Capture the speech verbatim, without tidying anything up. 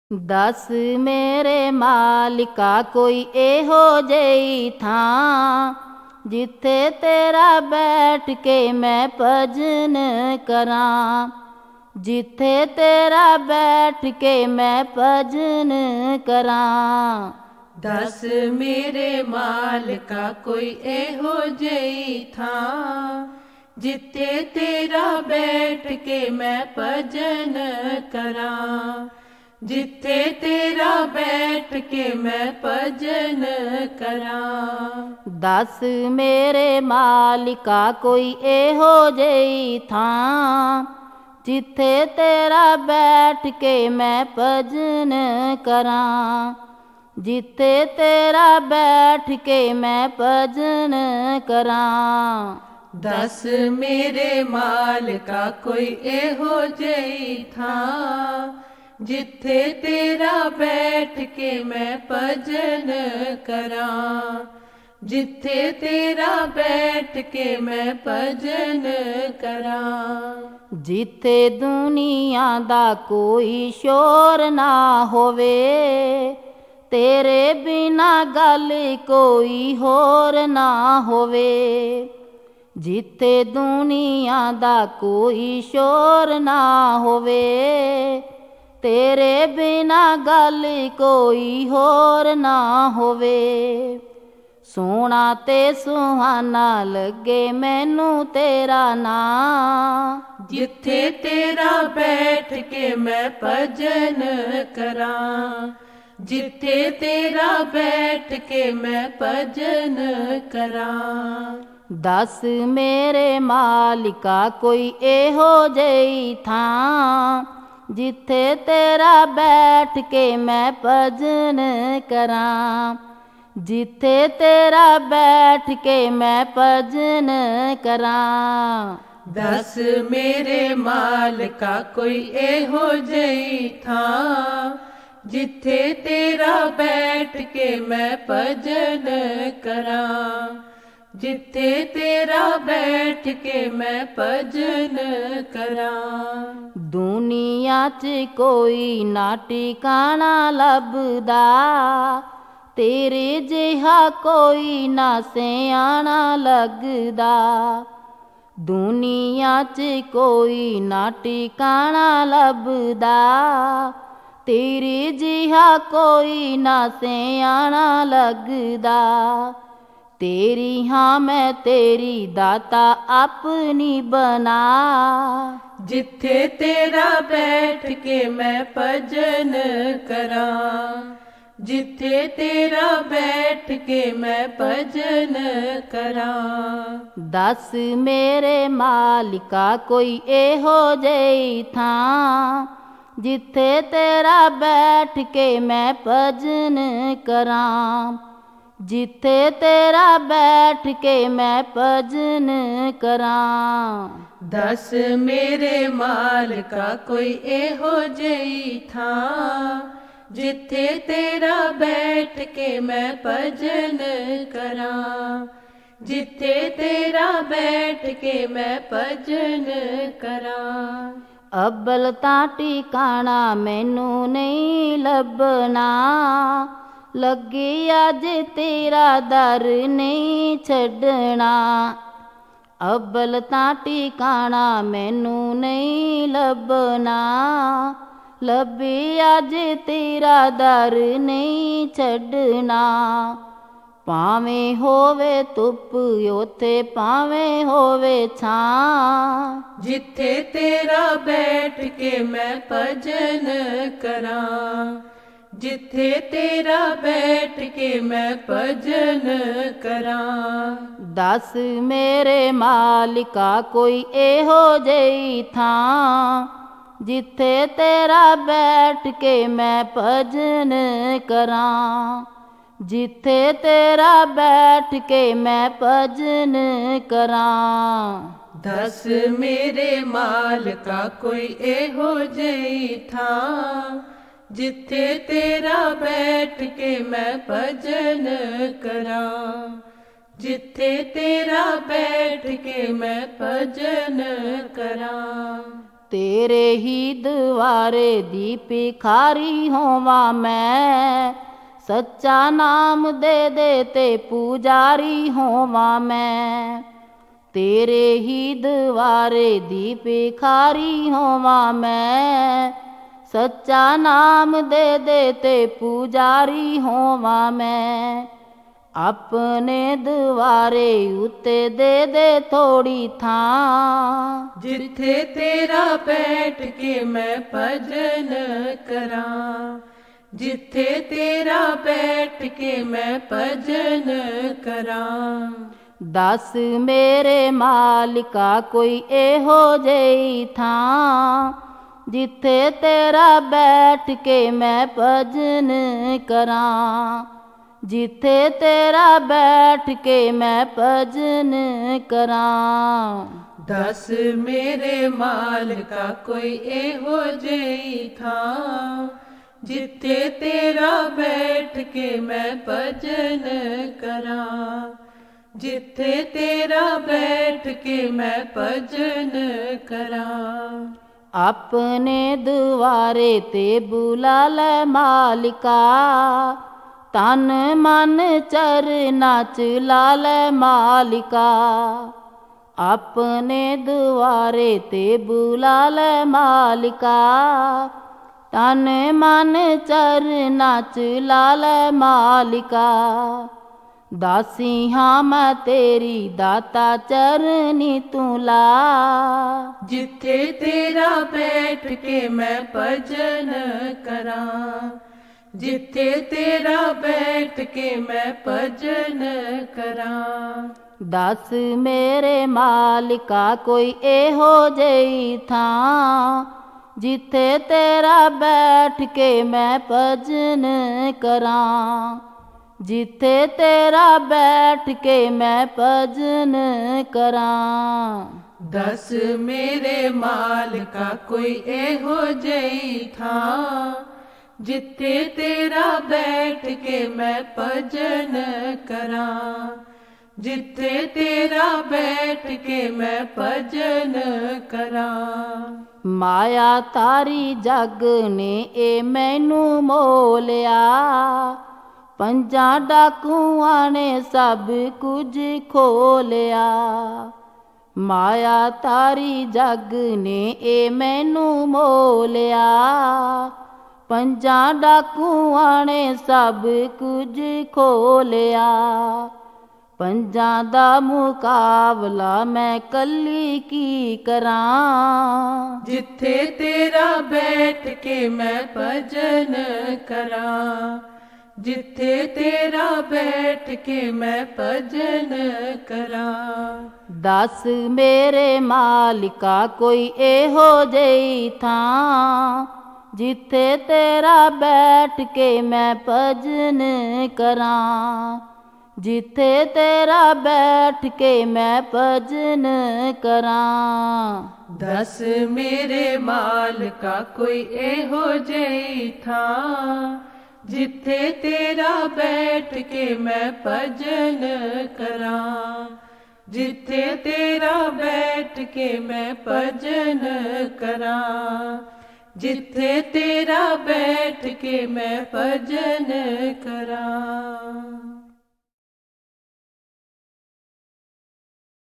दस मेरे मालिका कोई एहो जेही थां जिथे तेरा बैठ के मैं भजन करां, जिथे तेरा बैठ के मैं भजन करां। दस मेरे मालिका कोई एहो जेही थां जिथे तेरा बैठ के मैं भजन करां, जिथे तेरा बैठ के मैं भजन करां। दस मेरे मालिका कोई एहो जेही थां जिथे तेरा बैठ के मैं भजन करां, जिथे तेरा बैठ के मैं भजन करां। दस मेरे मालिका कोई एहो जेही थां जिथे तेरा बैठ के मैं भजन करां, जिथे तेरा बैठ के मैं भजन करां। जिथे दुनिया दा कोई शोर ना होवे, तेरे बिना गल कोई होर ना होवे। जिथे दुनिया दा कोई शोर ना होवे, तेरे बिना गल कोई होर ना होवे। सोहना ते सुहाना लगे मैनू तेरा नां, जिथे तेरा बैठ के मैं भजन करां, जिथे तेरा बैठ के मैं भजन करां। दस मेरे मालिका कोई एहो जेही थां जिथे तेरा बैठ के मैं भजन करां, जिथे तेरा बैठ के मैं भजन करां। दस मेरे मालिका कोई एहो जेही थां जिथे तेरा बैठ के मैं भजन करां, जिथे तेरा बैठ के मैं भजन करां। दुनिया च कोई ना ठिकाना लभदा, तेरे जिहा कोई ना सियाना लगदा। दुनिया च कोई ना ठिकाना लभदा, तेरे जिहा कोई ना सियाना लगदा। तेरी हाँ मैं तेरी दाता अपनी बना, जिथे तेरा बैठ के मैं भजन करां, जिथे तेरा बैठ के मैं भजन करां। दस मेरे मालिका कोई एहो जेही थां जिथे तेरा बैठ के मैं भजन करां, जिथे तेरा बैठ के मैं भजन करां। दस मेरे मालिका कोई एहो जेही थां जिथे तेरा बैठ के मैं भजन करां, जिथे तेरा बैठ के मैं भजन करां। अब्बल तां ठिकाना मैनू नहीं लभना, लगे अज तेरा दर नहीं छड्डना। अब्बल तां ठिकाना मैनू नहीं लभना, लभे अज तेरा दर नहीं छड्डना। भावें होवे धुप उथे भावें होवे छां, जिथे तेरा बैठ के मैं भजन करां, जिथे तेरा बैठ के मैं भजन करां। दस मेरे मालिका कोई एहो जेही थां जिथे तेरा बैठ के मैं भजन करां, जिथे तेरा बैठ के मैं भजन करां। दस मेरे मालिका कोई एहो जेही थां जिथे तेरा बैठ के मैं भजन करां, जिथे तेरा बैठ के मैं भजन करां। तेरे ही द्वारे दी भिखारी होवां मैं, सच्चा नाम दे दे ते पुजारी होवां मैं। तेरे ही द्वारे दी भिखारी होवां मैं, सच्चा नाम दे दे ते पुजारी होवां मैं। अपने द्वारे उत्ते दे दे थोड़ी थां, जिथे तेरा बैठ के मैं भजन करां। जिथे तेरा बैठ के मैं भजन करां। दस मेरे मालिका कोई एहो जेही थां, जिथे तेरा बैठ के मैं भजन करां। जिथे तेरा बैठ के मैं भजन करां। दस मेरे मालिका कोई एहो जेही थां, जिथे तेरा बैठ के मैं भजन करां। जिथे तेरा बैठ के मैं भजन करां। अपने द्वारे ते बुला ले मालिका, तन मन चरना च ला ले मालिका। अपने द्वारे ते बुला ले मालिका, तन मन चरना च ला ले मालिका। दासी हाँ मैं तेरी दाता चरनी तू ला। जिथे तेरा बैठ के मैं भजन करां। जिथे तेरा बैठ के मैं भजन करां। दस मेरे मालिका कोई एहो जेही थां, जिथे तेरा बैठ के मैं भजन करां। जिथे तेरा बैठ के मैं भजन करां। दस मेरे मालिका कोई एहो जेही थां, जिथे तेरा बैठ के मैं भजन करां। जिथे तेरा बैठ के मैं भजन करां। माया तारी जग ने ए मैनू मोलिया, पंजा डाकुआं ने सब कुछ खोलिया। माया तारी जग ने ए मैनू मोलिया, पंजा डाकुआं ने सब कुछ खोलिया। पंजा दा मुकाबला मैं कली की करां। जिथे तेरा बैठ के मैं भजन करां। जिथे तेरा बैठ के मैं भजन करां। दस मेरे मालिका कोई एहो जेही थां, जिथे तेरा बैठ के मैं भजन करां। जिथे तेरा बैठ के मैं भजन करां। दस मेरे मालिका कोई एहो जेही थां, जिथे तेरा बैठ के मैं भजन करां। जिथे तेरा बैठ के मैं भजन करां। जिथे तेरा बैठ के मैं भजन करां।